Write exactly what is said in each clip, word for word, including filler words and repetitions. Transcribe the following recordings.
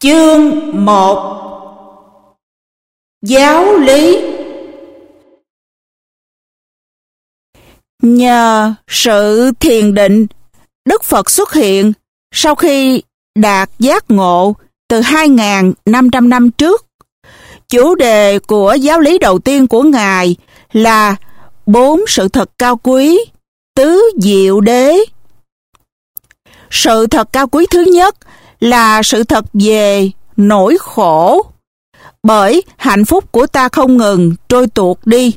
Chương một. Giáo lý. Nhờ sự thiền định, Đức Phật xuất hiện sau khi đạt giác ngộ từ hai nghìn năm trăm năm trước. Chủ đề của giáo lý đầu tiên của Ngài là bốn sự thật cao quý, tứ diệu đế. Sự thật cao quý thứ nhất là sự thật về nỗi khổ, bởi hạnh phúc của ta không ngừng trôi tuột đi.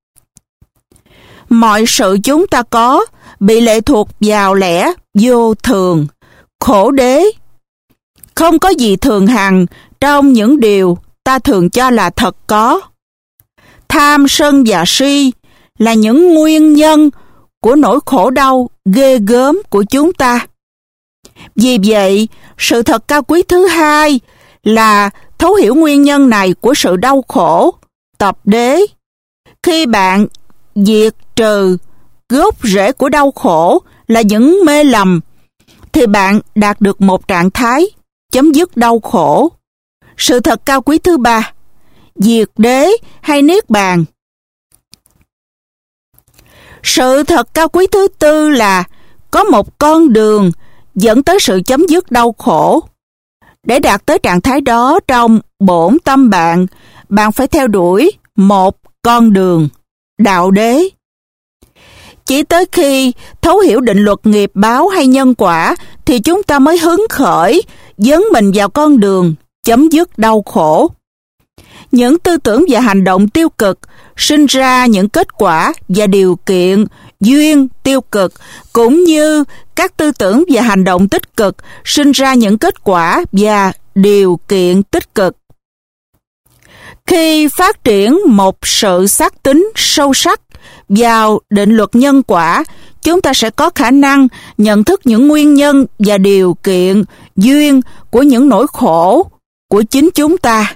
Mọi sự chúng ta có bị lệ thuộc vào lẽ vô thường, khổ đế. Không có gì thường hằng trong những điều ta thường cho là thật có. Tham, sân và si là những nguyên nhân của nỗi khổ đau ghê gớm của chúng ta. Vì vậy, sự thật cao quý thứ hai là thấu hiểu nguyên nhân này của sự đau khổ, tập đế. Khi bạn diệt trừ gốc rễ của đau khổ là những mê lầm, thì bạn đạt được một trạng thái chấm dứt đau khổ. Sự thật cao quý thứ ba, diệt đế hay niết bàn. Sự thật cao quý thứ tư là có một con đường dẫn tới sự chấm dứt đau khổ. Để đạt tới trạng thái đó trong bổn tâm bạn, bạn phải theo đuổi một con đường, đạo đế. Chỉ tới khi thấu hiểu định luật nghiệp báo hay nhân quả thì chúng ta mới hứng khởi dấn mình vào con đường chấm dứt đau khổ. Những tư tưởng và hành động tiêu cực sinh ra những kết quả và điều kiện duyên tiêu cực, cũng như các tư tưởng và hành động tích cực sinh ra những kết quả và điều kiện tích cực. Khi phát triển một sự xác tín sâu sắc vào định luật nhân quả, chúng ta sẽ có khả năng nhận thức những nguyên nhân và điều kiện duyên của những nỗi khổ của chính chúng ta.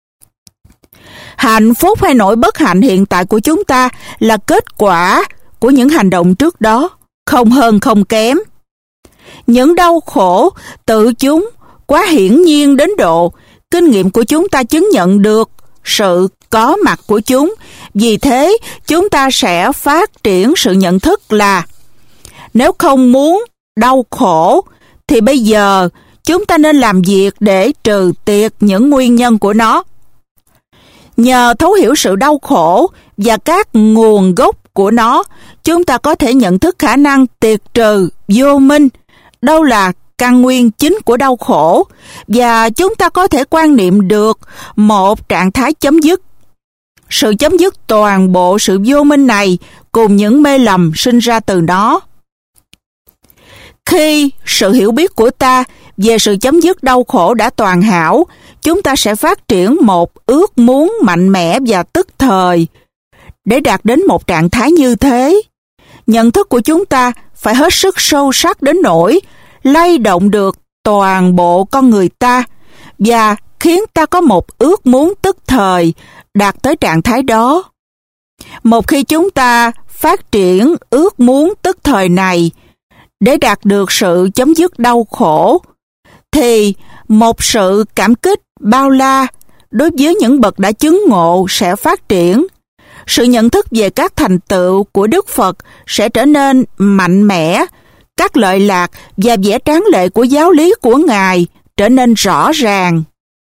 Hạnh phúc hay nỗi bất hạnh hiện tại của chúng ta là kết quả của những hành động trước đó, không hơn không kém. Những đau khổ tự chúng quá hiển nhiên đến độ kinh nghiệm của chúng ta chứng nhận được sự có mặt của chúng. Vì thế, chúng ta sẽ phát triển sự nhận thức là nếu không muốn đau khổ thì bây giờ chúng ta nên làm việc để trừ tiệt những nguyên nhân của nó. Nhờ thấu hiểu sự đau khổ và các nguồn gốc của nó, chúng ta có thể nhận thức khả năng tiệt trừ vô minh, đâu là căn nguyên chính của đau khổ, và chúng ta có thể quan niệm được một trạng thái chấm dứt. Sự chấm dứt toàn bộ sự vô minh này cùng những mê lầm sinh ra từ nó. Khi sự hiểu biết của ta về sự chấm dứt đau khổ đã toàn hảo, chúng ta sẽ phát triển một ước muốn mạnh mẽ và tức thời. Để đạt đến một trạng thái như thế, nhận thức của chúng ta phải hết sức sâu sắc đến nỗi lay động được toàn bộ con người ta và khiến ta có một ước muốn tức thời đạt tới trạng thái đó. Một khi chúng ta phát triển ước muốn tức thời này để đạt được sự chấm dứt đau khổ, thì một sự cảm kích bao la đối với những bậc đã chứng ngộ sẽ phát triển. Sự nhận thức về các thành tựu của Đức Phật sẽ trở nên mạnh mẽ, các lợi lạc và vẻ tráng lệ của giáo lý của Ngài trở nên rõ ràng.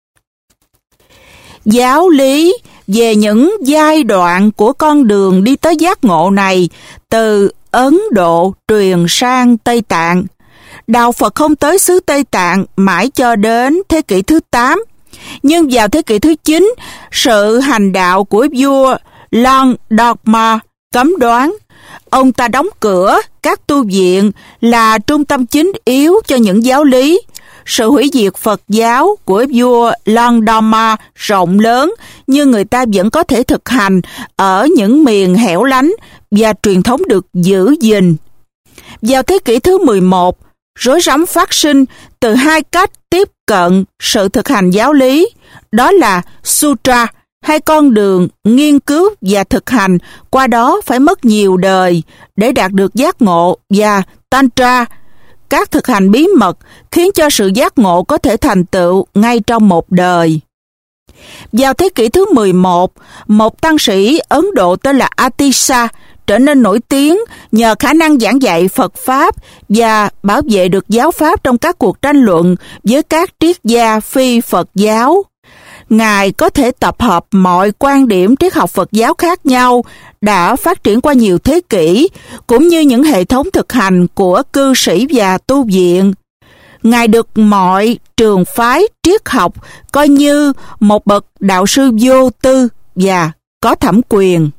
Giáo lý về những giai đoạn của con đường đi tới giác ngộ này từ Ấn Độ truyền sang Tây Tạng. Đạo Phật không tới xứ Tây Tạng mãi cho đến thế kỷ thứ tám, nhưng vào thế kỷ thứ chín, sự hành đạo của vua Long Dogma cấm đoán. Ông ta đóng cửa các tu viện là trung tâm chính yếu cho những giáo lý. Sự hủy diệt Phật giáo của vua Long Dogma rộng lớn, nhưng người ta vẫn có thể thực hành ở những miền hẻo lánh và truyền thống được giữ gìn. Vào thế kỷ thứ mười một, rối rắm phát sinh từ hai cách tiếp cận sự thực hành giáo lý, đó là Sutra hay con đường nghiên cứu và thực hành, qua đó phải mất nhiều đời để đạt được giác ngộ, và Tantra, các thực hành bí mật khiến cho sự giác ngộ có thể thành tựu ngay trong một đời. Vào thế kỷ thứ mười một, một tăng sĩ Ấn Độ tên là Atisa trở nên nổi tiếng nhờ khả năng giảng dạy Phật Pháp và bảo vệ được giáo Pháp trong các cuộc tranh luận với các triết gia phi Phật giáo. Ngài có thể tập hợp mọi quan điểm triết học Phật giáo khác nhau đã phát triển qua nhiều thế kỷ, cũng như những hệ thống thực hành của cư sĩ và tu viện. Ngài được mọi trường phái triết học coi như một bậc đạo sư vô tư và có thẩm quyền.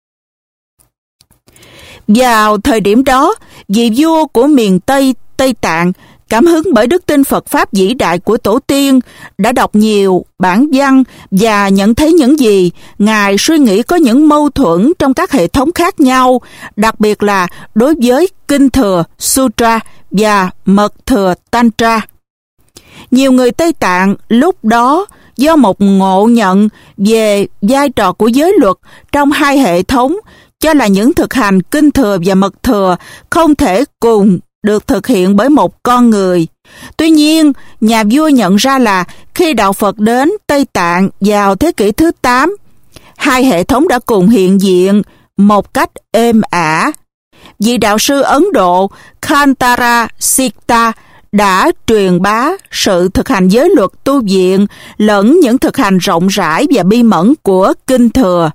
Vào thời điểm đó, vị vua của miền Tây Tây Tạng, cảm hứng bởi đức tin Phật Pháp vĩ đại của tổ tiên, đã đọc nhiều bản văn và nhận thấy những gì Ngài suy nghĩ có những mâu thuẫn trong các hệ thống khác nhau, đặc biệt là đối với Kinh Thừa Sutra và Mật Thừa Tantra. Nhiều người Tây Tạng lúc đó do một ngộ nhận về vai trò của giới luật trong hai hệ thống, cho là những thực hành Kinh Thừa và Mật Thừa không thể cùng được thực hiện bởi một con người. Tuy nhiên, nhà vua nhận ra là khi đạo Phật đến Tây Tạng vào thế kỷ thứ tám, hai hệ thống đã cùng hiện diện một cách êm ả. Vị đạo sư Ấn Độ Kantara Sikta đã truyền bá sự thực hành giới luật tu viện lẫn những thực hành rộng rãi và bi mẫn của Kinh Thừa.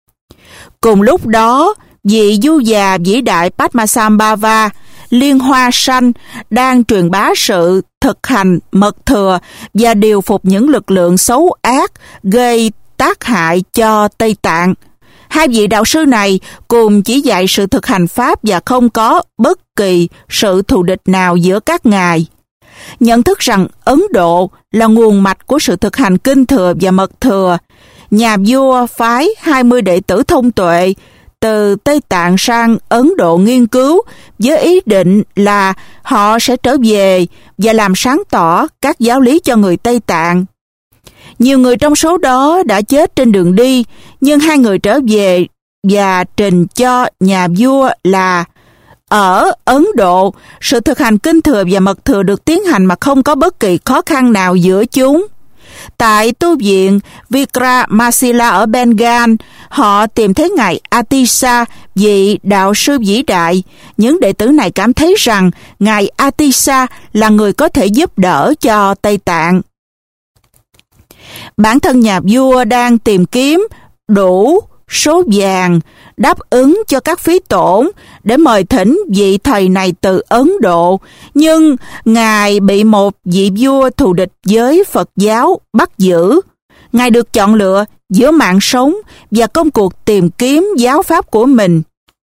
Cùng lúc đó, vị du già vĩ đại Padmasambhava Liên Hoa Sanh đang truyền bá sự thực hành Mật Thừa và điều phục những lực lượng xấu ác gây tác hại cho Tây Tạng. Hai vị đạo sư này cùng chỉ dạy sự thực hành Pháp và không có bất kỳ sự thù địch nào giữa các ngài. Nhận thức rằng Ấn Độ là nguồn mạch của sự thực hành Kinh Thừa và Mật Thừa, nhà vua phái hai mươi đệ tử thông tuệ từ Tây Tạng sang Ấn Độ nghiên cứu với ý định là họ sẽ trở về và làm sáng tỏ các giáo lý cho người Tây Tạng. Nhiều người trong số đó đã chết trên đường đi, nhưng hai người trở về và trình cho nhà vua là ở Ấn Độ, sự thực hành Kinh Thừa và Mật Thừa được tiến hành mà không có bất kỳ khó khăn nào giữa chúng. Tại tu viện Vikramasila ở Bengal, họ tìm thấy ngài Atisa, vị đạo sư vĩ đại. Những đệ tử này cảm thấy rằng ngài Atisa là người có thể giúp đỡ cho Tây Tạng. Bản thân nhà vua đang tìm kiếm đủ số vàng đáp ứng cho các phí tổn để mời thỉnh vị thầy này từ Ấn Độ, nhưng ngài bị một vị vua thù địch với Phật giáo bắt giữ. Ngài được chọn lựa giữa mạng sống và công cuộc tìm kiếm giáo pháp của mình.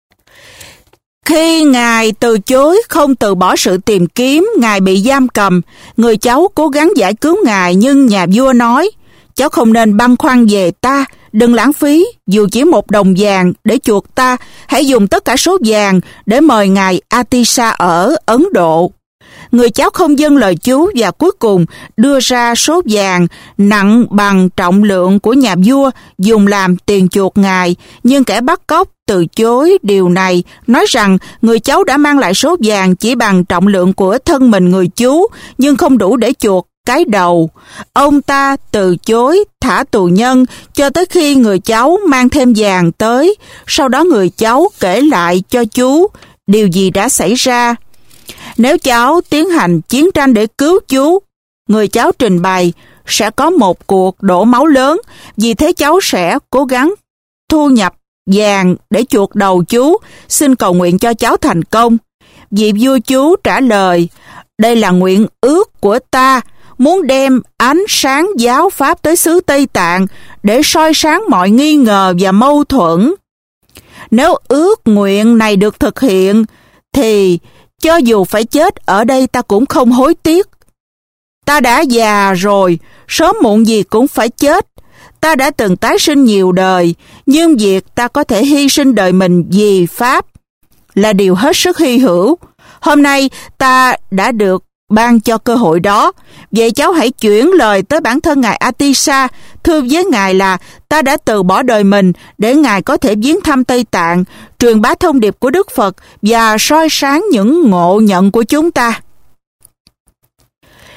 Khi ngài từ chối không từ bỏ sự tìm kiếm, ngài bị giam cầm. Người cháu cố gắng giải cứu ngài, nhưng nhà vua nói: cháu không nên băn khoăn về ta, đừng lãng phí dù chỉ một đồng vàng để chuộc ta, hãy dùng tất cả số vàng để mời ngài Atisa ở Ấn Độ. Người cháu không vâng lời chú và cuối cùng đưa ra số vàng nặng bằng trọng lượng của nhà vua dùng làm tiền chuộc ngài, nhưng kẻ bắt cóc từ chối điều này, nói rằng người cháu đã mang lại số vàng chỉ bằng trọng lượng của thân mình người chú, nhưng không đủ để chuộc cái đầu. Ông ta từ chối thả tù nhân cho tới khi người cháu mang thêm vàng tới. Sau đó người cháu kể lại cho chú điều gì đã xảy ra. Nếu cháu tiến hành chiến tranh để cứu chú, người cháu trình bày, sẽ có một cuộc đổ máu lớn, vì thế cháu sẽ cố gắng thu nhập vàng để chuộc đầu chú, xin cầu nguyện cho cháu thành công. Vị vua chú trả lời: đây là nguyện ước của ta, muốn đem ánh sáng giáo pháp tới xứ Tây Tạng để soi sáng mọi nghi ngờ và mâu thuẫn. Nếu ước nguyện này được thực hiện, thì cho dù phải chết ở đây ta cũng không hối tiếc. Ta đã già rồi, sớm muộn gì cũng phải chết. Ta đã từng tái sinh nhiều đời, nhưng việc ta có thể hy sinh đời mình vì Pháp là điều hết sức hy hữu. Hôm nay ta đã được ban cho cơ hội đó. Vậy cháu hãy chuyển lời tới bản thân ngài Atisa, thưa với ngài là ta đã từ bỏ đời mình để ngài có thể viếng thăm Tây Tạng, truyền bá thông điệp của Đức Phật và soi sáng những ngộ nhận của chúng ta.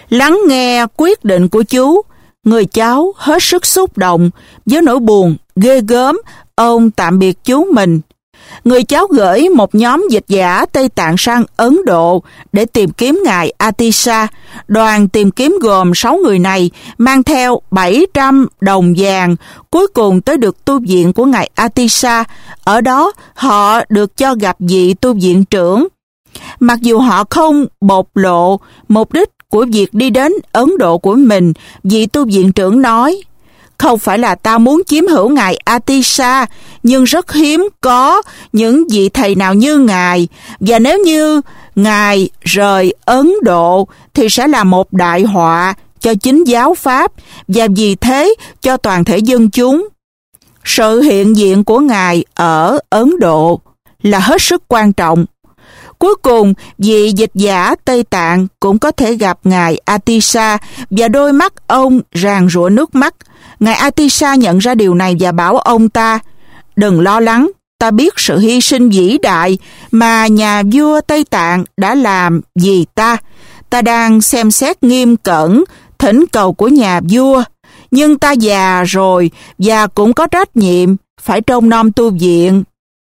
Lắng nghe quyết định của chú, người cháu hết sức xúc động, với nỗi buồn ghê gớm, ông tạm biệt chú mình. Người cháu gửi một nhóm dịch giả Tây Tạng sang Ấn Độ để tìm kiếm ngài Atisa. Đoàn tìm kiếm gồm sáu người này, mang theo bảy trăm đồng vàng, cuối cùng tới được tu viện của ngài Atisa. Ở đó, họ được cho gặp vị tu viện trưởng. Mặc dù họ không bộc lộ mục đích của việc đi đến Ấn Độ của mình, vị tu viện trưởng nói: "Không phải là ta muốn chiếm hữu ngài Atisa, nhưng rất hiếm có những vị thầy nào như ngài, và nếu như ngài rời Ấn Độ thì sẽ là một đại họa cho chính giáo Pháp, và vì thế cho toàn thể dân chúng. Sự hiện diện của ngài ở Ấn Độ là hết sức quan trọng." Cuối cùng, vị dịch giả Tây Tạng cũng có thể gặp ngài Atisa, và đôi mắt ông ràn rụa nước mắt. Ngài Atisa nhận ra điều này và bảo ông ta: "Đừng lo lắng, ta biết sự hy sinh vĩ đại mà nhà vua Tây Tạng đã làm vì ta. Ta đang xem xét nghiêm cẩn thỉnh cầu của nhà vua, nhưng ta già rồi và cũng có trách nhiệm phải trông nom tu viện."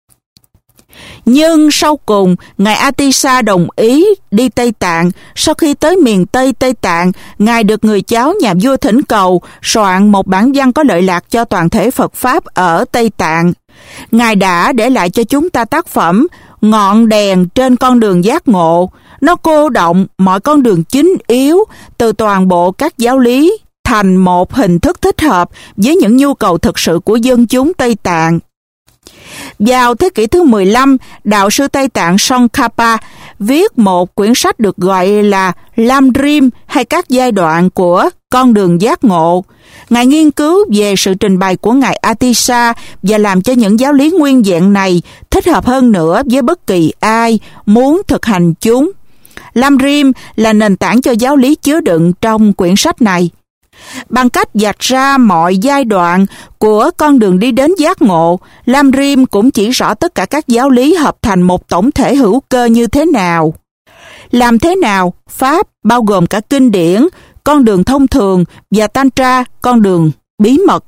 Nhưng sau cùng, ngài Atisa đồng ý đi Tây Tạng. Sau khi tới miền Tây Tây Tạng, ngài được người cháu nhà vua thỉnh cầu soạn một bản văn có lợi lạc cho toàn thể Phật Pháp ở Tây Tạng. Ngài đã để lại cho chúng ta tác phẩm Ngọn đèn trên con đường giác ngộ. Nó cô động mọi con đường chính yếu từ toàn bộ các giáo lý thành một hình thức thích hợp với những nhu cầu thực sự của dân chúng Tây Tạng. Vào thế kỷ thứ mười lăm, đạo sư Tây Tạng Tsongkhapa viết một quyển sách được gọi là Lam Rim, hay các giai đoạn của con đường giác ngộ. Ngài nghiên cứu về sự trình bày của ngài Atisa và làm cho những giáo lý nguyên vẹn này thích hợp hơn nữa với bất kỳ ai muốn thực hành chúng. Lam Rim là nền tảng cho giáo lý chứa đựng trong quyển sách này. Bằng cách vạch ra mọi giai đoạn của con đường đi đến giác ngộ, Lam Rim cũng chỉ rõ tất cả các giáo lý hợp thành một tổng thể hữu cơ như thế nào. Làm thế nào Pháp, bao gồm cả kinh điển, con đường thông thường, và Tantra, con đường bí mật.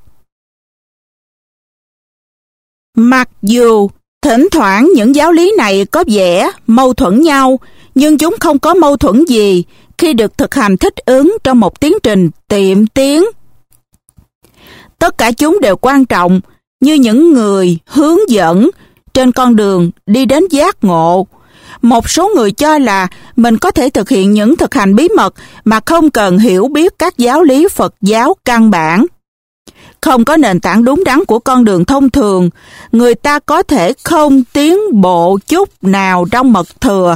Mặc dù thỉnh thoảng những giáo lý này có vẻ mâu thuẫn nhau, nhưng chúng không có mâu thuẫn gì khi được thực hành thích ứng trong một tiến trình tiệm tiến. Tất cả chúng đều quan trọng như những người hướng dẫn trên con đường đi đến giác ngộ. Một số người cho là mình có thể thực hiện những thực hành bí mật mà không cần hiểu biết các giáo lý Phật giáo căn bản. Không có nền tảng đúng đắn của con đường thông thường, người ta có thể không tiến bộ chút nào trong mật thừa.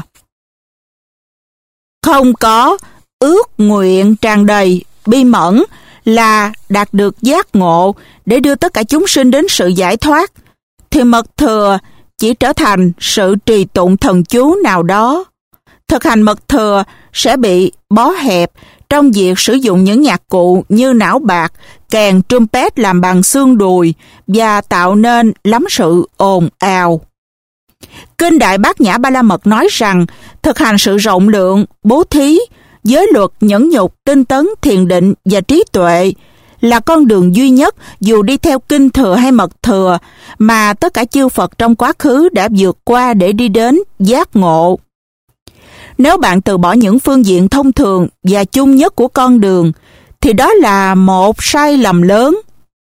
Không có ước nguyện tràn đầy bi mẫn là đạt được giác ngộ để đưa tất cả chúng sinh đến sự giải thoát, thì mật thừa chỉ trở thành sự trì tụng thần chú nào đó. Thực hành mật thừa sẽ bị bó hẹp trong việc sử dụng những nhạc cụ như não bạc, kèn trumpet làm bằng xương đùi và tạo nên lắm sự ồn ào. Kinh Đại Bát Nhã Ba La Mật nói rằng thực hành sự rộng lượng, bố thí, giới luật, nhẫn nhục, tinh tấn, thiền định và trí tuệ là con đường duy nhất, dù đi theo kinh thừa hay mật thừa, mà tất cả chư Phật trong quá khứ đã vượt qua để đi đến giác ngộ. Nếu bạn từ bỏ những phương diện thông thường và chung nhất của con đường, thì đó là một sai lầm lớn.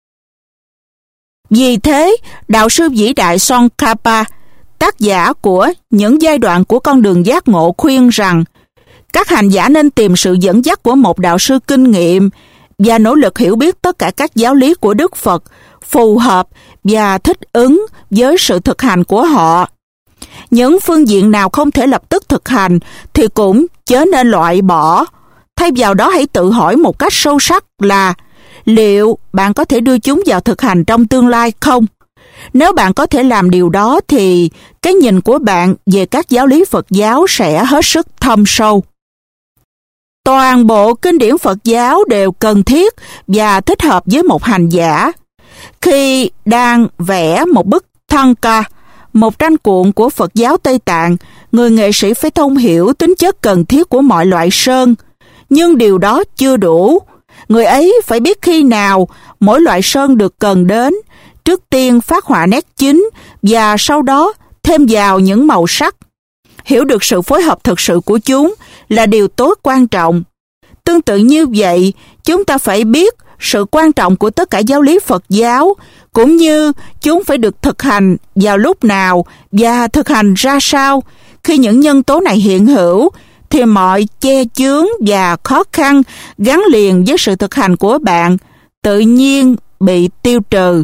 Vì thế, đạo sư vĩ đại Tsongkhapa, tác giả của những giai đoạn của con đường giác ngộ, khuyên rằng các hành giả nên tìm sự dẫn dắt của một đạo sư kinh nghiệm và nỗ lực hiểu biết tất cả các giáo lý của Đức Phật, phù hợp và thích ứng với sự thực hành của họ. Những phương diện nào không thể lập tức thực hành thì cũng chớ nên loại bỏ. Thay vào đó, hãy tự hỏi một cách sâu sắc là liệu bạn có thể đưa chúng vào thực hành trong tương lai không? Nếu bạn có thể làm điều đó thì cái nhìn của bạn về các giáo lý Phật giáo sẽ hết sức thâm sâu. Toàn bộ kinh điển Phật giáo đều cần thiết và thích hợp với một hành giả. Khi đang vẽ một bức Thangka, một tranh cuộn của Phật giáo Tây Tạng, người nghệ sĩ phải thông hiểu tính chất cần thiết của mọi loại sơn, nhưng điều đó chưa đủ. Người ấy phải biết khi nào mỗi loại sơn được cần đến, trước tiên phát họa nét chính và sau đó thêm vào những màu sắc. Hiểu được sự phối hợp thực sự của chúng là điều tối quan trọng. Tương tự như vậy, chúng ta phải biết sự quan trọng của tất cả giáo lý Phật giáo, cũng như chúng phải được thực hành vào lúc nào và thực hành ra sao. Khi những nhân tố này hiện hữu, thì mọi che chướng và khó khăn gắn liền với sự thực hành của bạn tự nhiên bị tiêu trừ.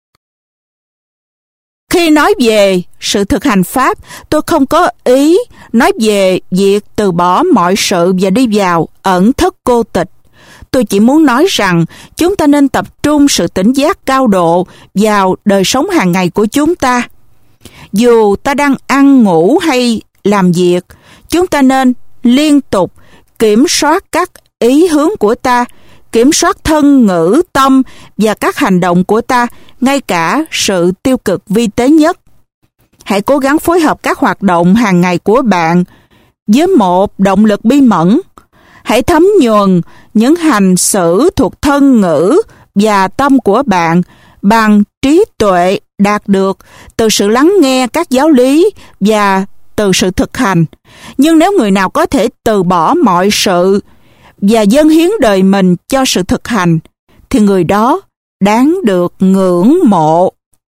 Khi nói về sự thực hành Pháp, tôi không có ý nói về việc từ bỏ mọi sự và đi vào ẩn thất cô tịch. Tôi chỉ muốn nói rằng chúng ta nên tập trung sự tỉnh giác cao độ vào đời sống hàng ngày của chúng ta. Dù ta đang ăn, ngủ hay làm việc, chúng ta nên liên tục kiểm soát các ý hướng của ta, kiểm soát thân, ngữ, tâm và các hành động của ta, ngay cả sự tiêu cực vi tế nhất. Hãy cố gắng phối hợp các hoạt động hàng ngày của bạn với một động lực bi mẫn. Hãy thấm nhuần những hành xử thuộc thân, ngữ và tâm của bạn bằng trí tuệ đạt được từ sự lắng nghe các giáo lý và từ sự thực hành. Nhưng nếu người nào có thể từ bỏ mọi sự và dâng hiến đời mình cho sự thực hành, thì người đó đáng được ngưỡng mộ.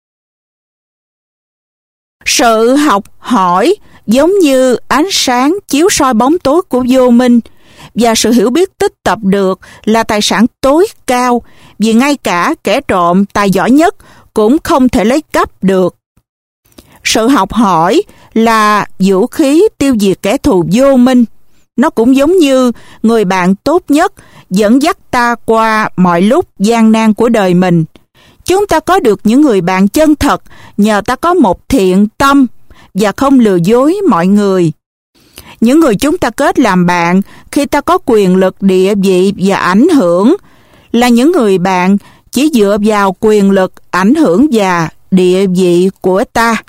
Sự học hỏi giống như ánh sáng chiếu soi bóng tối của vô minh, và sự hiểu biết tích tập được là tài sản tối cao, vì ngay cả kẻ trộm tài giỏi nhất cũng không thể lấy cắp được. Sự học hỏi là vũ khí tiêu diệt kẻ thù vô minh. Nó cũng giống như người bạn tốt nhất dẫn dắt ta qua mọi lúc gian nan của đời mình. Chúng ta có được những người bạn chân thật nhờ ta có một thiện tâm và không lừa dối mọi người. Những người chúng ta kết làm bạn khi ta có quyền lực, địa vị và ảnh hưởng là những người bạn chỉ dựa vào quyền lực, ảnh hưởng và địa vị của ta.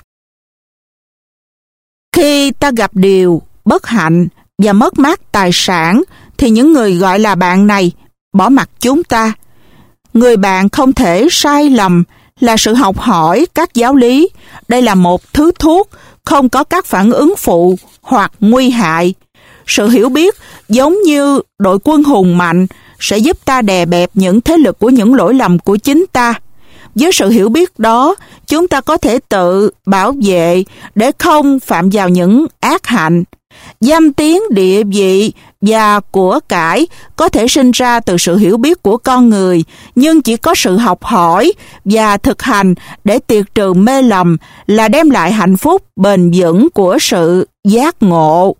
Khi ta gặp điều bất hạnh và mất mát tài sản, thì những người gọi là bạn này bỏ mặc chúng ta. Người bạn không thể sai lầm là sự học hỏi các giáo lý. Đây là một thứ thuốc không có các phản ứng phụ hoặc nguy hại. Sự hiểu biết giống như đội quân hùng mạnh sẽ giúp ta đè bẹp những thế lực của những lỗi lầm của chính ta. Với sự hiểu biết đó, chúng ta có thể tự bảo vệ để không phạm vào những ác hạnh. Danh tiếng, địa vị và của cải có thể sinh ra từ sự hiểu biết của con người, nhưng chỉ có sự học hỏi và thực hành để tiệt trừ mê lầm là đem lại hạnh phúc bền vững của sự giác ngộ.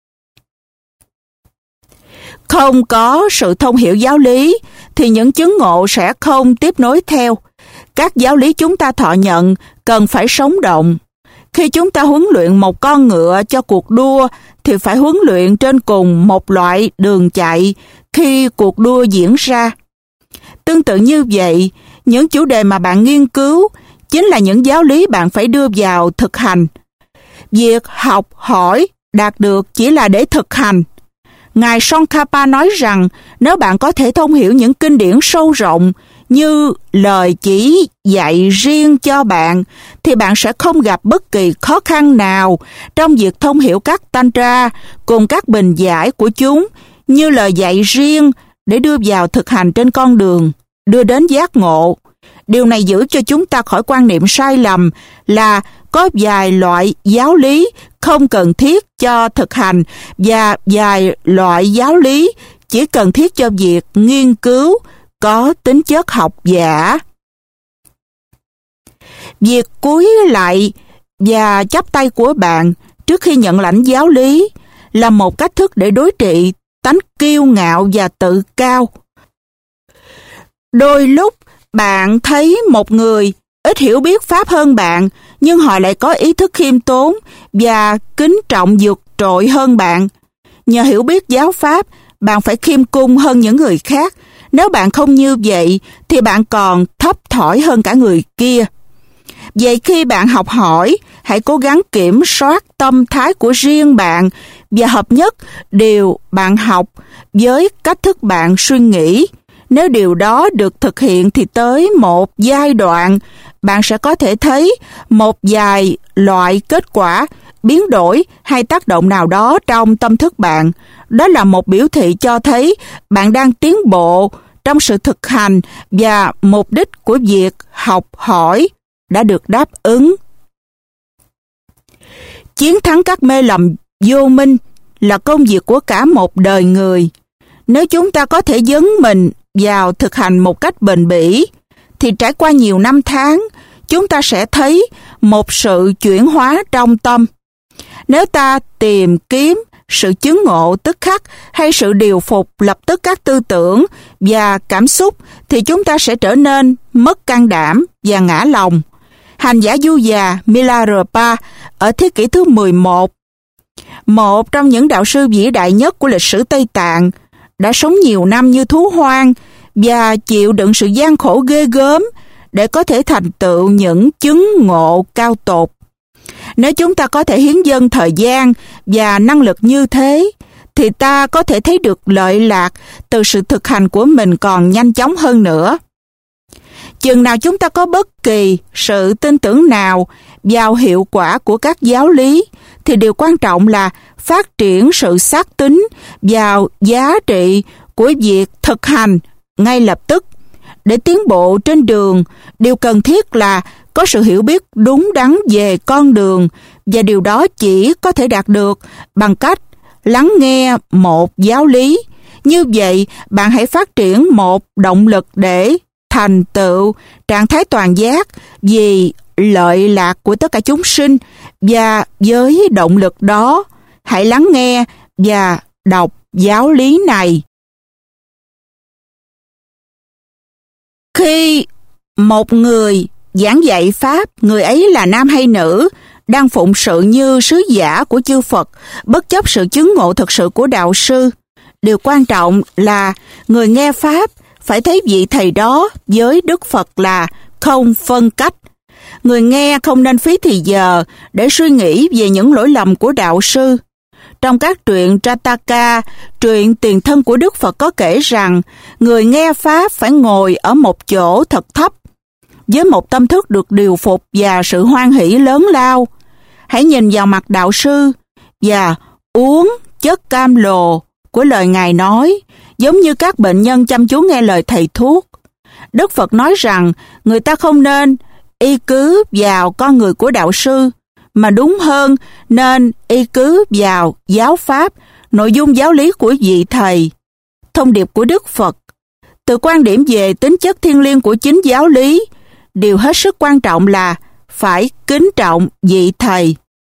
Không có sự thông hiểu giáo lý thì những chứng ngộ sẽ không tiếp nối theo. Các giáo lý chúng ta thọ nhận cần phải sống động. Khi chúng ta huấn luyện một con ngựa cho cuộc đua thì phải huấn luyện trên cùng một loại đường chạy khi cuộc đua diễn ra. Tương tự như vậy, những chủ đề mà bạn nghiên cứu chính là những giáo lý bạn phải đưa vào thực hành. Việc học hỏi đạt được chỉ là để thực hành. Ngài Tsongkhapa nói rằng nếu bạn có thể thông hiểu những kinh điển sâu rộng như lời chỉ dạy riêng cho bạn, thì bạn sẽ không gặp bất kỳ khó khăn nào trong việc thông hiểu các tantra cùng các bình giải của chúng như lời dạy riêng để đưa vào thực hành trên con đường đưa đến giác ngộ. Điều này giữ cho chúng ta khỏi quan niệm sai lầm là có vài loại giáo lý không cần thiết cho thực hành và vài loại giáo lý chỉ cần thiết cho việc nghiên cứu có tính chất học giả. Việc cúi lạy và chắp tay của bạn trước khi nhận lãnh giáo lý là một cách thức để đối trị tánh kiêu ngạo và tự cao. Đôi lúc bạn thấy một người ít hiểu biết Pháp hơn bạn, nhưng họ lại có ý thức khiêm tốn và kính trọng vượt trội hơn bạn. Nhờ hiểu biết giáo Pháp, bạn phải khiêm cung hơn những người khác. Nếu bạn không như vậy, thì bạn còn thấp thỏi hơn cả người kia. Vậy khi bạn học hỏi, hãy cố gắng kiểm soát tâm thái của riêng bạn và hợp nhất điều bạn học với cách thức bạn suy nghĩ. Nếu điều đó được thực hiện thì tới một giai đoạn, bạn sẽ có thể thấy một vài loại kết quả, biến đổi hay tác động nào đó trong tâm thức bạn. Đó là một biểu thị cho thấy bạn đang tiến bộ trong sự thực hành và mục đích của việc học hỏi đã được đáp ứng. Chiến thắng các mê lầm vô minh là công việc của cả một đời người. Nếu chúng ta có thể dấn mình vào thực hành một cách bền bỉ, thì trải qua nhiều năm tháng, chúng ta sẽ thấy một sự chuyển hóa trong tâm. Nếu ta tìm kiếm sự chứng ngộ tức khắc hay sự điều phục lập tức các tư tưởng và cảm xúc, thì chúng ta sẽ trở nên mất can đảm và ngã lòng. Hành giả du già Milarepa ở thế kỷ thứ mười một, một trong những đạo sư vĩ đại nhất của lịch sử Tây Tạng, đã sống nhiều năm như thú hoang và chịu đựng sự gian khổ ghê gớm để có thể thành tựu những chứng ngộ cao tột. Nếu chúng ta có thể hiến dâng thời gian và năng lực như thế, thì ta có thể thấy được lợi lạc từ sự thực hành của mình còn nhanh chóng hơn nữa. Chừng nào chúng ta có bất kỳ sự tin tưởng nào vào hiệu quả của các giáo lý, thì điều quan trọng là phát triển sự xác tín vào giá trị của việc thực hành ngay lập tức. Để tiến bộ trên đường, điều cần thiết là có sự hiểu biết đúng đắn về con đường, và điều đó chỉ có thể đạt được bằng cách lắng nghe một giáo lý. Như vậy, bạn hãy phát triển một động lực để thành tựu trạng thái toàn giác vì lợi lạc của tất cả chúng sinh, và với động lực đó, hãy lắng nghe và đọc giáo lý này. Khi một người giảng dạy Pháp, người ấy là nam hay nữ, đang phụng sự như sứ giả của chư Phật, bất chấp sự chứng ngộ thực sự của đạo sư. Điều quan trọng là người nghe Pháp phải thấy vị thầy đó với Đức Phật là không phân cách. Người nghe không nên phí thì giờ để suy nghĩ về những lỗi lầm của đạo sư. Trong các truyện Jataka, truyện tiền thân của Đức Phật có kể rằng người nghe Pháp phải ngồi ở một chỗ thật thấp, với một tâm thức được điều phục và sự hoan hỷ lớn lao. Hãy nhìn vào mặt đạo sư và uống chất cam lồ của lời Ngài nói, giống như các bệnh nhân chăm chú nghe lời thầy thuốc. Đức Phật nói rằng người ta không nên y cứ vào con người của đạo sư, mà đúng hơn nên y cứ vào giáo pháp, nội dung giáo lý của vị thầy. Thông điệp của Đức Phật, từ quan điểm về tính chất thiêng liêng của chính giáo lý, điều hết sức quan trọng là phải kính trọng vị thầy.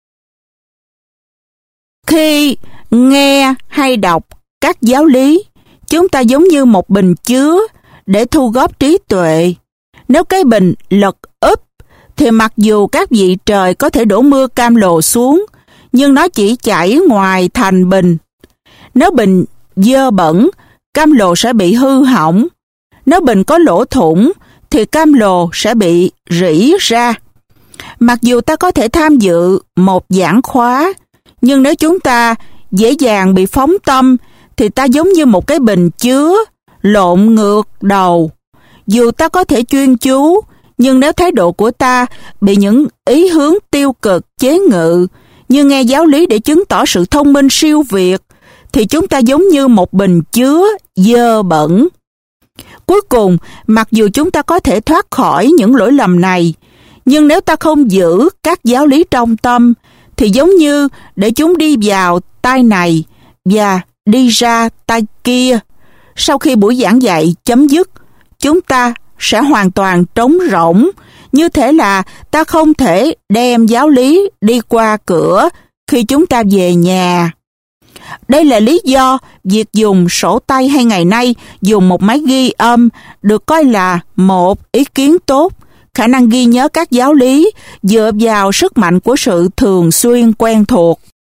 Khi nghe hay đọc các giáo lý, chúng ta giống như một bình chứa để thu góp trí tuệ. Nếu cái bình lật úp, thì mặc dù các vị trời có thể đổ mưa cam lồ xuống, nhưng nó chỉ chảy ngoài thành bình. Nếu bình dơ bẩn, cam lồ sẽ bị hư hỏng. Nếu bình có lỗ thủng, thì cam lồ sẽ bị rỉ ra. Mặc dù ta có thể tham dự một giảng khóa, nhưng nếu chúng ta dễ dàng bị phóng tâm, thì ta giống như một cái bình chứa lộn ngược đầu. Dù ta có thể chuyên chú, nhưng nếu thái độ của ta bị những ý hướng tiêu cực chế ngự, như nghe giáo lý để chứng tỏ sự thông minh siêu việt, thì chúng ta giống như một bình chứa dơ bẩn. Cuối cùng, mặc dù chúng ta có thể thoát khỏi những lỗi lầm này, nhưng nếu ta không giữ các giáo lý trong tâm, thì giống như để chúng đi vào tai này và đi ra tai kia. Sau khi buổi giảng dạy chấm dứt, chúng ta sẽ hoàn toàn trống rỗng, như thể là ta không thể đem giáo lý đi qua cửa khi chúng ta về nhà. Đây là lý do việc dùng sổ tay hay ngày nay dùng một máy ghi âm được coi là một ý kiến tốt. Khả năng ghi nhớ các giáo lý dựa vào sức mạnh của sự thường xuyên quen thuộc.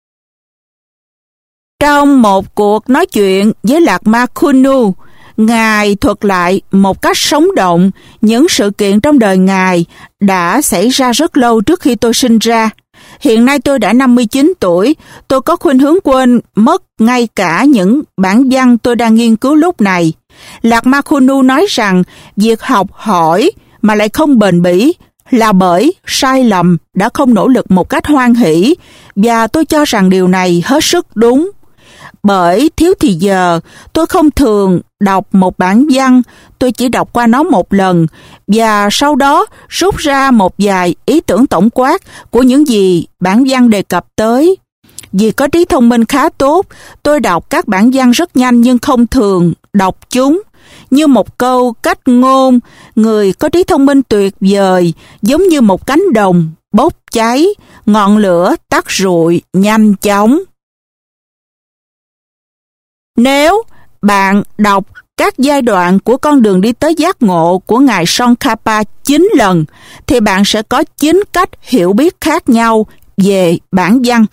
Trong một cuộc nói chuyện với Lạc Ma Khunu, Ngài thuật lại một cách sống động những sự kiện trong đời Ngài đã xảy ra rất lâu trước khi tôi sinh ra. Hiện nay tôi đã năm mươi chín tuổi, tôi có khuynh hướng quên mất ngay cả những bản văn tôi đang nghiên cứu lúc này. Lạc Ma Khunu nói rằng việc học hỏi mà lại không bền bỉ là bởi sai lầm đã không nỗ lực một cách hoan hỷ, và tôi cho rằng điều này hết sức đúng. Bởi thiếu thì giờ, tôi không thường đọc một bản văn, tôi chỉ đọc qua nó một lần, và sau đó rút ra một vài ý tưởng tổng quát của những gì bản văn đề cập tới. Vì có trí thông minh khá tốt, tôi đọc các bản văn rất nhanh nhưng không thường đọc chúng. Như một câu cách ngôn, người có trí thông minh tuyệt vời, giống như một cánh đồng bốc cháy, ngọn lửa tắt rụi nhanh chóng. Nếu bạn đọc các giai đoạn của con đường đi tới giác ngộ của Ngài Tsongkhapa chín lần, thì bạn sẽ có chín cách hiểu biết khác nhau về bản văn.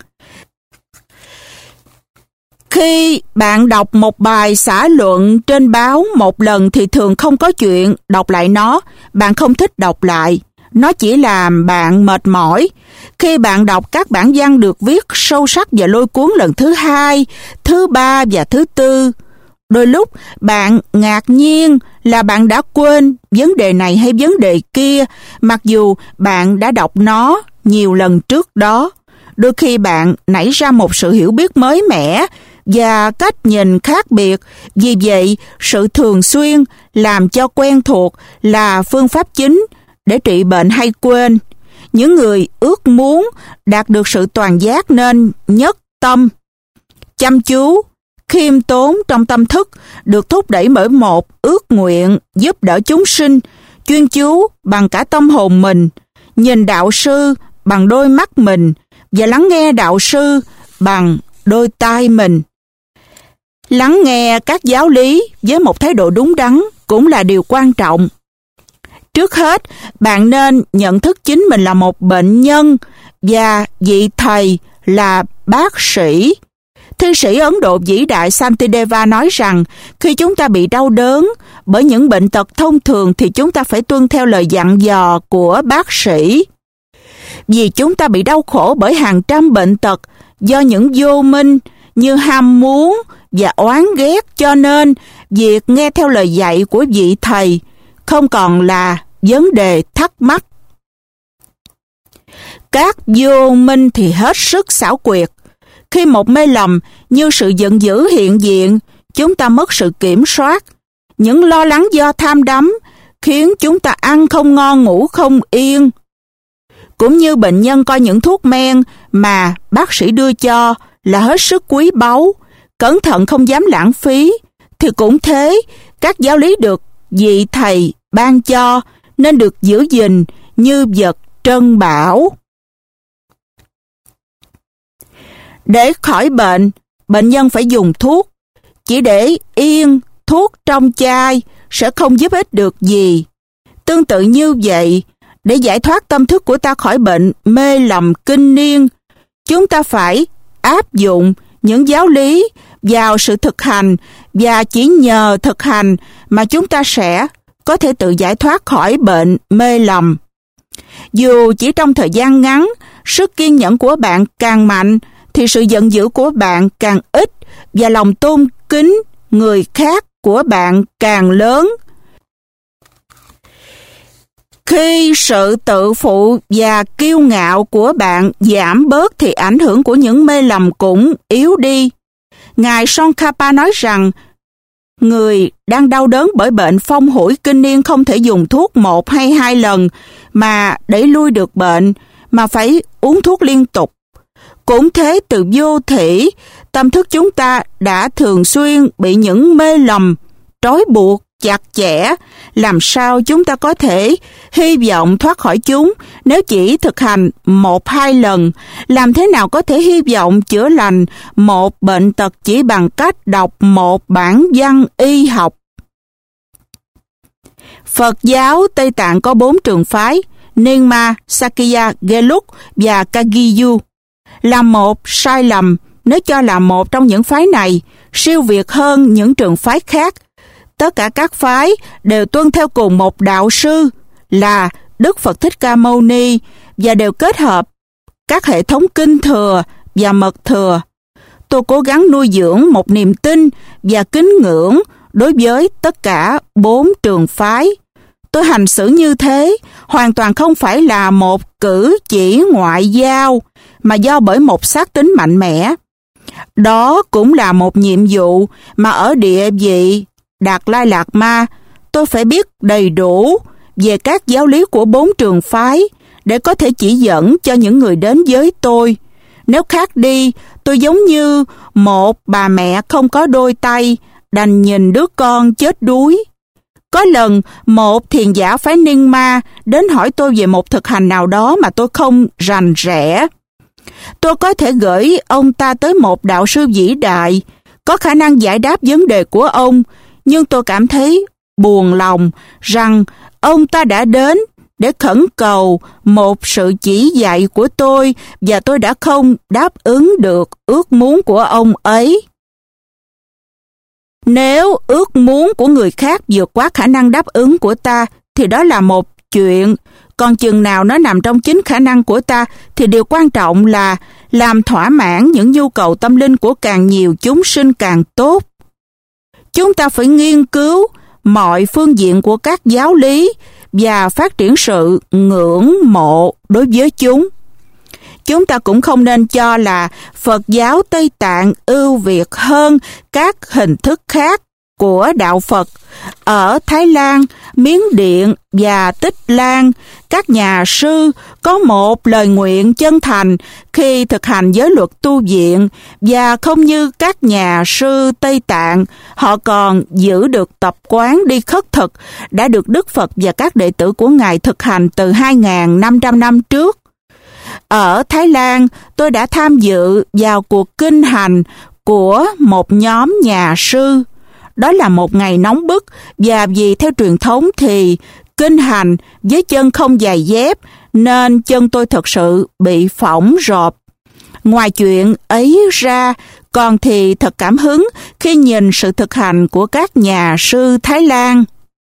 Khi bạn đọc một bài xã luận trên báo một lần thì thường không có chuyện đọc lại nó, bạn không thích đọc lại, nó chỉ làm bạn mệt mỏi. Khi bạn đọc các bản văn được viết sâu sắc và lôi cuốn lần thứ hai, thứ ba và thứ tư, đôi lúc bạn ngạc nhiên là bạn đã quên vấn đề này hay vấn đề kia, mặc dù bạn đã đọc nó nhiều lần trước đó. Đôi khi bạn nảy ra một sự hiểu biết mới mẻ và cách nhìn khác biệt. Vì vậy, sự thường xuyên làm cho quen thuộc là phương pháp chính để trị bệnh hay quên. Những người ước muốn đạt được sự toàn giác nên nhất tâm, chăm chú, khiêm tốn trong tâm thức, được thúc đẩy bởi một ước nguyện giúp đỡ chúng sinh, chuyên chú bằng cả tâm hồn mình, nhìn đạo sư bằng đôi mắt mình và lắng nghe đạo sư bằng đôi tai mình. Lắng nghe các giáo lý với một thái độ đúng đắn cũng là điều quan trọng. Trước hết, bạn nên nhận thức chính mình là một bệnh nhân và vị thầy là bác sĩ. Thư sĩ Ấn Độ vĩ đại Shantideva nói rằng khi chúng ta bị đau đớn bởi những bệnh tật thông thường thì chúng ta phải tuân theo lời dặn dò của bác sĩ. Vì chúng ta bị đau khổ bởi hàng trăm bệnh tật do những vô minh như ham muốn và oán ghét, cho nên việc nghe theo lời dạy của vị thầy không còn là vấn đề thắc mắc. Các vô minh thì hết sức xảo quyệt. Khi một mê lầm như sự giận dữ hiện diện, chúng ta mất sự kiểm soát. Những lo lắng do tham đắm khiến chúng ta ăn không ngon, ngủ không yên. Cũng như bệnh nhân coi những thuốc men mà bác sĩ đưa cho là hết sức quý báu, cẩn thận không dám lãng phí, thì cũng thế, các giáo lý được vị thầy ban cho nên được giữ gìn như vật trân bảo. Để khỏi bệnh, bệnh nhân phải dùng thuốc. Chỉ để yên thuốc trong chai sẽ không giúp ích được gì. Tương tự như vậy, để giải thoát tâm thức của ta khỏi bệnh mê lầm kinh niên, chúng ta phải áp dụng những giáo lý vào sự thực hành, và chỉ nhờ thực hành mà chúng ta sẽ có thể tự giải thoát khỏi bệnh mê lầm. Dù chỉ trong thời gian ngắn, sức kiên nhẫn của bạn càng mạnh thì sự giận dữ của bạn càng ít và lòng tôn kính người khác của bạn càng lớn. Khi sự tự phụ và kiêu ngạo của bạn giảm bớt thì ảnh hưởng của những mê lầm cũng yếu đi. Ngài Tsongkhapa nói rằng người đang đau đớn bởi bệnh phong hủi kinh niên không thể dùng thuốc một hay hai lần mà đẩy lui được bệnh, mà phải uống thuốc liên tục. Cũng thế, từ vô thỉ, tâm thức chúng ta đã thường xuyên bị những mê lầm trói buộc chặt chẽ. Làm sao chúng ta có thể hy vọng thoát khỏi chúng nếu chỉ thực hành một hai lần? Làm thế nào có thể hy vọng chữa lành một bệnh tật chỉ bằng cách đọc một bản văn y học? Phật giáo Tây Tạng có bốn trường phái: Nyingma, Sakya, Gelug và Kagyu. Là một sai lầm nếu cho là một trong những phái này siêu việt hơn những trường phái khác. Tất cả các phái đều tuân theo cùng một đạo sư là Đức Phật Thích Ca Mâu Ni và đều kết hợp các hệ thống kinh thừa và mật thừa. Tôi cố gắng nuôi dưỡng một niềm tin và kính ngưỡng đối với tất cả bốn trường phái. Tôi hành xử như thế hoàn toàn không phải là một cử chỉ ngoại giao, mà do bởi một xác tính mạnh mẽ. Đó cũng là một nhiệm vụ mà ở địa vị Đạt Lai Lạt Ma, tôi phải biết đầy đủ về các giáo lý của bốn trường phái để có thể chỉ dẫn cho những người đến với tôi. Nếu khác đi, tôi giống như một bà mẹ không có đôi tay, đành nhìn đứa con chết đuối. Có lần, một thiền giả phái Ninh Ma đến hỏi tôi về một thực hành nào đó mà tôi không rành rẽ. Tôi có thể gửi ông ta tới một đạo sư vĩ đại, có khả năng giải đáp vấn đề của ông, nhưng tôi cảm thấy buồn lòng rằng ông ta đã đến để khẩn cầu một sự chỉ dạy của tôi và tôi đã không đáp ứng được ước muốn của ông ấy. Nếu ước muốn của người khác vượt quá khả năng đáp ứng của ta thì đó là một chuyện, còn chừng nào nó nằm trong chính khả năng của ta thì điều quan trọng là làm thỏa mãn những nhu cầu tâm linh của càng nhiều chúng sinh càng tốt. Chúng ta phải nghiên cứu mọi phương diện của các giáo lý và phát triển sự ngưỡng mộ đối với chúng. Chúng ta cũng không nên cho là Phật giáo Tây Tạng ưu việt hơn các hình thức khác của đạo Phật. Ở Thái Lan, Miến Điện và Tích Lan, các nhà sư có một lời nguyện chân thành khi thực hành giới luật tu viện, và không như các nhà sư Tây Tạng, họ còn giữ được tập quán đi khất thực đã được Đức Phật và các đệ tử của Ngài thực hành từ hai nghìn năm trăm năm trước. Ở Thái Lan, tôi đã tham dự vào cuộc kinh hành của một nhóm nhà sư. Đó là một ngày nóng bức, và vì theo truyền thống thì kinh hành với chân không giày dép, nên chân tôi thật sự bị phỏng rộp. Ngoài chuyện ấy ra, còn thì thật cảm hứng khi nhìn sự thực hành của các nhà sư Thái Lan.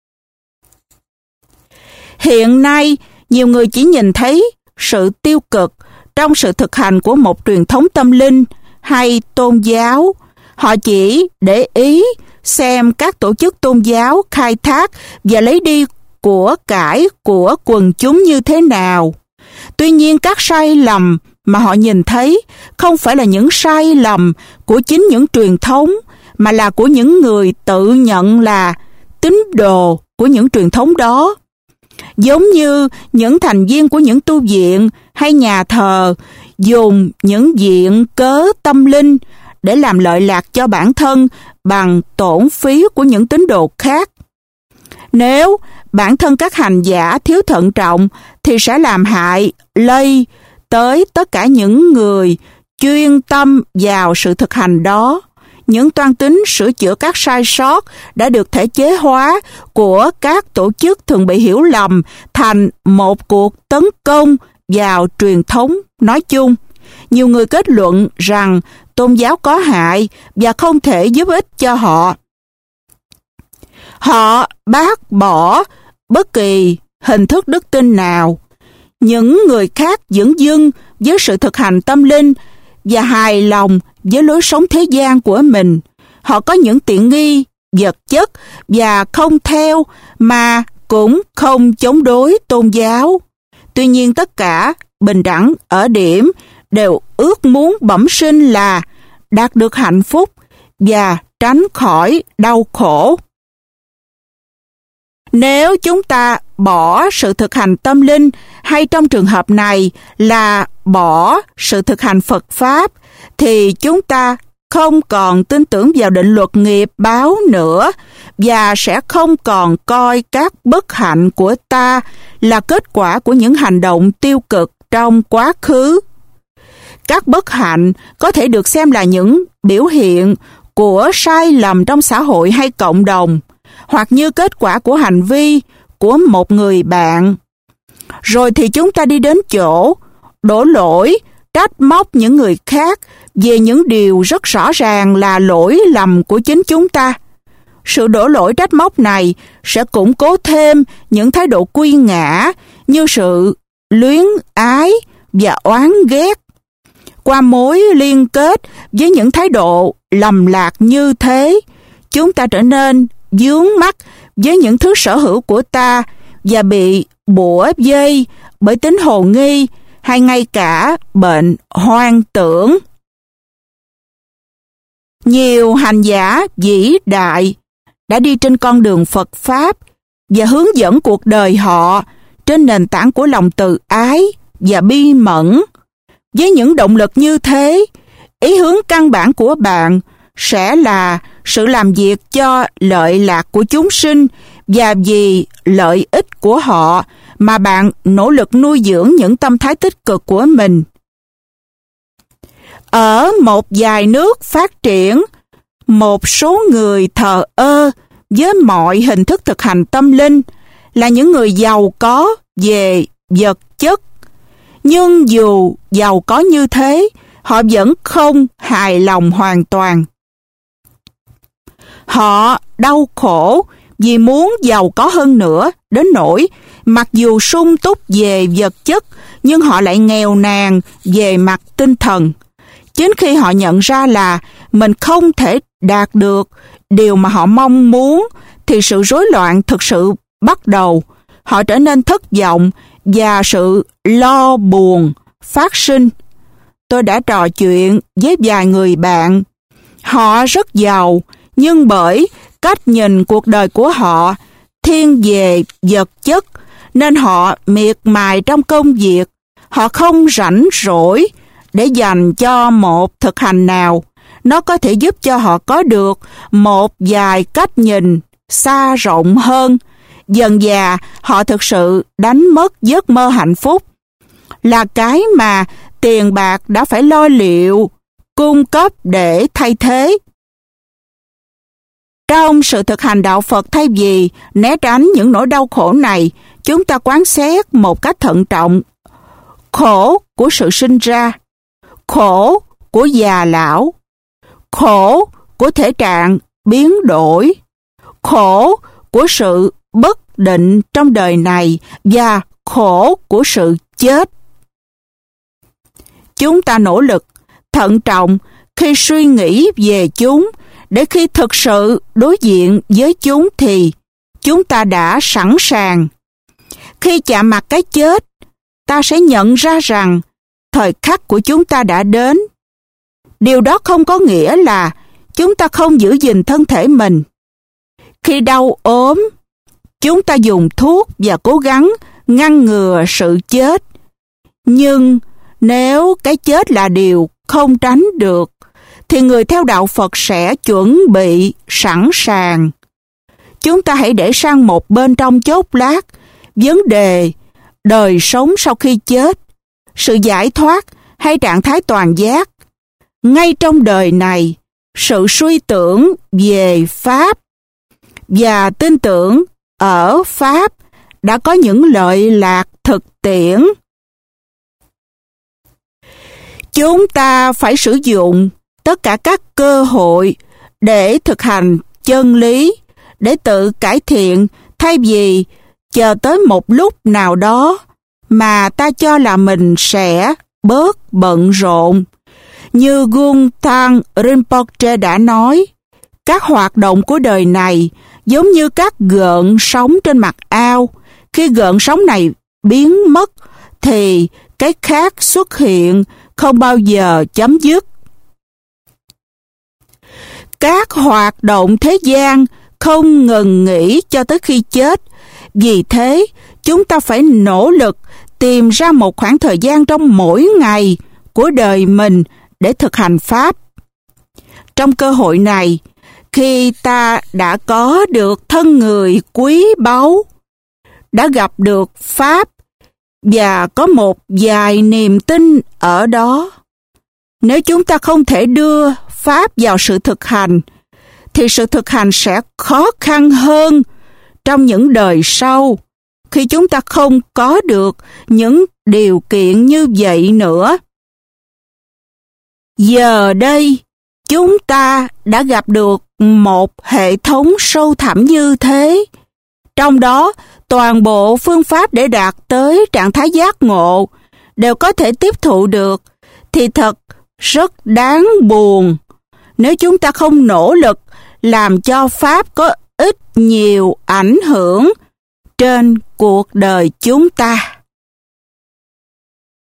Hiện nay, nhiều người chỉ nhìn thấy sự tiêu cực trong sự thực hành của một truyền thống tâm linh hay tôn giáo. Họ chỉ để ý xem các tổ chức tôn giáo khai thác và lấy đi của cải của quần chúng như thế nào. Tuy nhiên, các sai lầm mà họ nhìn thấy không phải là những sai lầm của chính những truyền thống, mà là của những người tự nhận là tín đồ của những truyền thống đó. Giống như những thành viên của những tu viện hay nhà thờ dùng những viện cớ tâm linh để làm lợi lạc cho bản thân bằng tổn phí của những tín đồ khác. Nếu bản thân các hành giả thiếu thận trọng thì sẽ làm hại lây tới tất cả những người chuyên tâm vào sự thực hành đó. Những toan tính sửa chữa các sai sót đã được thể chế hóa của các tổ chức thường bị hiểu lầm thành một cuộc tấn công vào truyền thống nói chung. Nhiều người kết luận rằng tôn giáo có hại và không thể giúp ích cho họ. Họ bác bỏ bất kỳ hình thức đức tin nào. Những người khác dửng dưng với sự thực hành tâm linh và hài lòng với lối sống thế gian của mình. Họ có những tiện nghi vật chất và không theo mà cũng không chống đối tôn giáo. Tuy nhiên, tất cả bình đẳng ở điểm đều ước muốn bẩm sinh là đạt được hạnh phúc và tránh khỏi đau khổ. Nếu chúng ta bỏ sự thực hành tâm linh, hay trong trường hợp này là bỏ sự thực hành Phật Pháp, thì chúng ta không còn tin tưởng vào định luật nghiệp báo nữa, và sẽ không còn coi các bất hạnh của ta là kết quả của những hành động tiêu cực trong quá khứ. Các bất hạnh có thể được xem là những biểu hiện của sai lầm trong xã hội hay cộng đồng, hoặc như kết quả của hành vi của một người bạn. Rồi thì chúng ta đi đến chỗ đổ lỗi, trách móc những người khác về những điều rất rõ ràng là lỗi lầm của chính chúng ta. Sự đổ lỗi trách móc này sẽ củng cố thêm những thái độ quy ngã như sự luyến ái, và oán ghét. Qua mối liên kết với những thái độ lầm lạc như thế, chúng ta trở nên vướng mắc với những thứ sở hữu của ta và bị bủa vây bởi tính hồ nghi hay ngay cả bệnh hoang tưởng. Nhiều hành giả vĩ đại đã đi trên con đường Phật Pháp và hướng dẫn cuộc đời họ trên nền tảng của lòng từ ái và bi mẫn. Với những động lực như thế, ý hướng căn bản của bạn sẽ là sự làm việc cho lợi lạc của chúng sinh và vì lợi ích của họ mà bạn nỗ lực nuôi dưỡng những tâm thái tích cực của mình. Ở một vài nước phát triển, một số người thờ ơ với mọi hình thức thực hành tâm linh là những người giàu có về vật chất. Nhưng dù giàu có như thế, họ vẫn không hài lòng hoàn toàn. Họ đau khổ vì muốn giàu có hơn nữa, đến nỗi mặc dù sung túc về vật chất, nhưng họ lại nghèo nàn về mặt tinh thần. Chính khi họ nhận ra là mình không thể đạt được điều mà họ mong muốn, thì sự rối loạn thực sự bắt đầu. Họ trở nên thất vọng và sự lo buồn phát sinh. Tôi đã trò chuyện với vài người bạn. Họ rất giàu, nhưng bởi cách nhìn cuộc đời của họ thiên về vật chất, nên họ miệt mài trong công việc. Họ không rảnh rỗi để dành cho một thực hành nào. Nó có thể giúp cho họ có được một vài cách nhìn xa rộng hơn. Dần dà họ thực sự đánh mất giấc mơ hạnh phúc, là cái mà tiền bạc đã phải lo liệu, cung cấp để thay thế. Trong sự thực hành đạo Phật, thay vì né tránh những nỗi đau khổ này, chúng ta quán xét một cách thận trọng khổ của sự sinh ra, khổ của già lão, khổ của thể trạng biến đổi, khổ của sự bất định trong đời này và khổ của sự chết. Chúng ta nỗ lực thận trọng khi suy nghĩ về chúng, để khi thực sự đối diện với chúng thì chúng ta đã sẵn sàng. Khi chạm mặt cái chết, ta sẽ nhận ra rằng thời khắc của chúng ta đã đến. Điều đó không có nghĩa là chúng ta không giữ gìn thân thể mình. Khi đau ốm, chúng ta dùng thuốc và cố gắng ngăn ngừa sự chết. Nhưng nếu cái chết là điều không tránh được, thì người theo đạo Phật sẽ chuẩn bị sẵn sàng. Chúng ta hãy để sang một bên trong chốc lát vấn đề đời sống sau khi chết, sự giải thoát hay trạng thái toàn giác. Ngay trong đời này, sự suy tưởng về Pháp và tin tưởng ở Pháp đã có những lợi lạc thực tiễn. Chúng ta phải sử dụng tất cả các cơ hội để thực hành chân lý, để tự cải thiện, thay vì chờ tới một lúc nào đó mà ta cho là mình sẽ bớt bận rộn. Như Gunthang Rinpoche đã nói, các hoạt động của đời này giống như các gợn sóng trên mặt ao. Khi gợn sóng này biến mất, thì cái khác xuất hiện, không bao giờ chấm dứt. Các hoạt động thế gian không ngừng nghỉ cho tới khi chết. Vì thế, chúng ta phải nỗ lực tìm ra một khoảng thời gian trong mỗi ngày của đời mình để thực hành Pháp. Trong cơ hội này, khi ta đã có được thân người quý báu, đã gặp được Pháp và có một vài niềm tin ở đó, nếu chúng ta không thể đưa Pháp vào sự thực hành, thì sự thực hành sẽ khó khăn hơn trong những đời sau, khi chúng ta không có được những điều kiện như vậy nữa. Giờ đây, chúng ta đã gặp được một hệ thống sâu thẳm như thế. Trong đó, toàn bộ phương pháp để đạt tới trạng thái giác ngộ đều có thể tiếp thụ được, thì thật rất đáng buồn nếu chúng ta không nỗ lực làm cho Pháp có ít nhiều ảnh hưởng trên cuộc đời chúng ta.